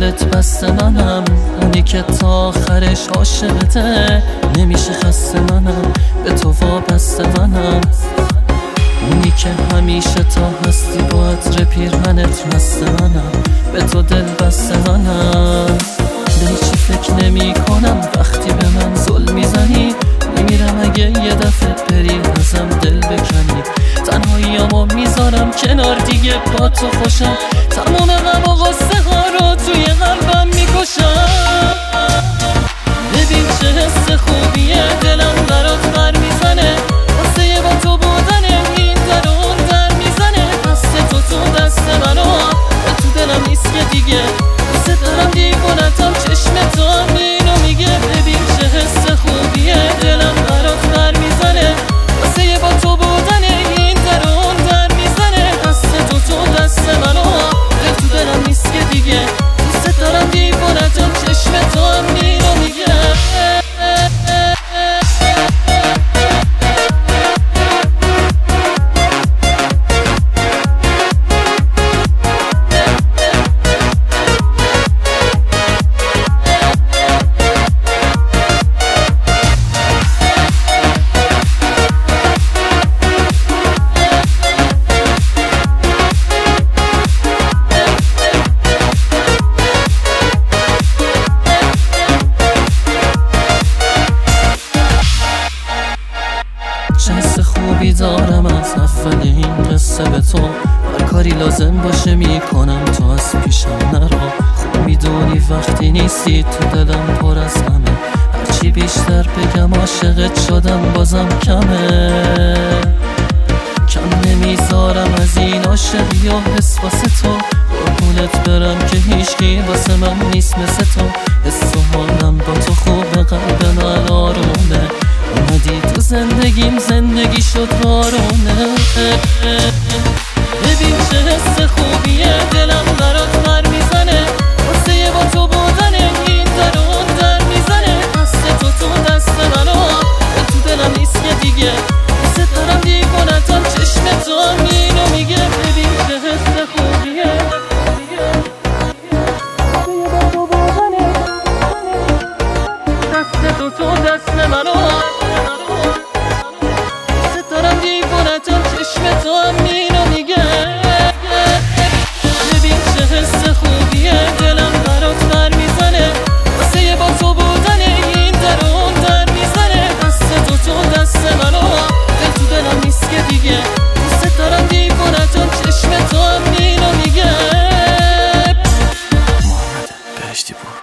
قولت بسته منم، اونی که تا آخرش عاشقته، نمیشه خسته منم، به تو وابسته منم، اونی که همیشه تا هستی با عطر پیرهنت مست منم، به تو دل بسته منم. به هیچی فکر نمی کنم وقتی به من ظلم میزنی، میمیرم اگه یه دفعه بری ازم دل بکنی، تنهاییامو میذارم کنار دیگه با تو خوشم، تمام غم و غصه ها رو توی قلبم میکشم. ببین چه حس خوبیه، دلم برات بر میزنه، واسه با تو بودنه، این در اون در میزنه، دست تو دست منو، تو دلم نیست که دیگه، دوست دارم دیوونتم، چشم تو هم اینو میگه. ببین چه حس خوبیه، دلم برات بر میزنه، واسه با تو بودنه، این در اون در میزنه، دست تو دست منو، تو دلم نیست که دیگه، دوست دارم دیوونتم، چشم تو هم اینو میگه. چه حس خوبی دارم از اول این قصه به تو، هر کاری لازم باشه میکنم تو از پیشم نرو، خوب میدونی وقتی نیستی تو دلم پر از غمه، هرچی بیشتر بگم عاشقت شدم بازم کمه، کم نمیذارم از این عاشقی و حس واسه تو، قربونت برم که هیچکی واسه من نیست مثل تو، حس و حالم با تو خوبه، قلب من آرومه، اومدی تو زندگیم زندگی شد بارونه. ببین چه حس خوبیه، دلم برات بر میزنه، واسه با تو بودنه، این در اون در میزنه، دست تو دست منو، تو دلم نیست که دیگه، دوست دارم دیوونتم، چشم تو هم اینو میگه. ببین چه حس خوبیه، دست تو دست منو، چشم تو هم اینو میگه. ببین چه حس خوبیه، دلم برات بر میزنه، واسه با تو بودنه، این در اون در میزنه، دست تو دست منو، تو دلم نیست که دیگه، دوست دارم دیوونتم، چشم تو هم اینو میگه. محمد بهشتی بود.